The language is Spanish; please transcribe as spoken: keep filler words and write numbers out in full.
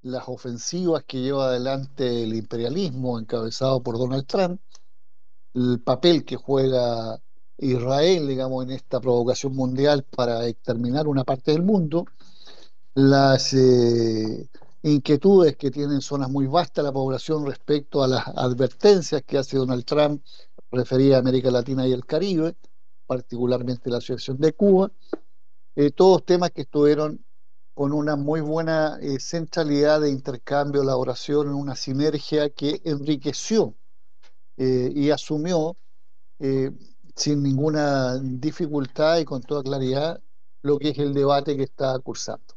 las ofensivas que lleva adelante el imperialismo encabezado por Donald Trump, el papel que juega Israel, digamos, en esta provocación mundial para exterminar una parte del mundo, las eh, inquietudes que tiene en zonas muy vastas la población respecto a las advertencias que hace Donald Trump referidas a América Latina y el Caribe, particularmente la situación de Cuba, eh, todos temas que estuvieron con una muy buena eh, centralidad de intercambio, elaboración, en una sinergia que enriqueció eh, y asumió eh, sin ninguna dificultad y con toda claridad lo que es el debate que está cursando.